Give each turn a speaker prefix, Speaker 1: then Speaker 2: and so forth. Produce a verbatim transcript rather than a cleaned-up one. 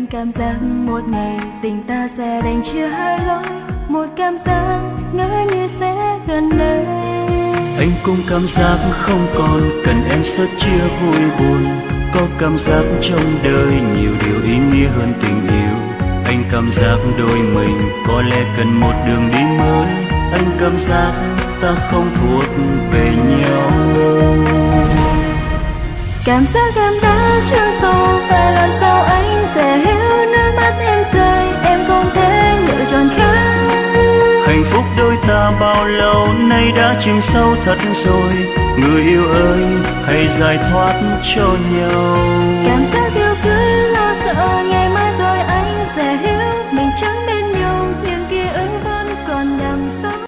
Speaker 1: cảm giác một ngày tình ta sẽ đành chia hai lối, một cảm giác ngỡ như sẽ gần đây.
Speaker 2: Anh cũng cảm giác không còn cần em sớt chia vui buồn, có cảm giác trong đời nhiều điều ý nghĩa hơn tình yêu. Anh cảm giác đôi mình có lẽ cần một đường đi mới, anh cảm giác ta không thuộc về nhau.
Speaker 1: Cảm giác em đã chưa sâu và lần sau anh sẽ hiểu nước mắt em rơi, em không thể lựa chọn khác.
Speaker 2: Hạnh phúc đôi ta bao lâu nay đã chìm sâu thật rồi, người yêu ơi hãy giải thoát cho nhau.
Speaker 1: Cảm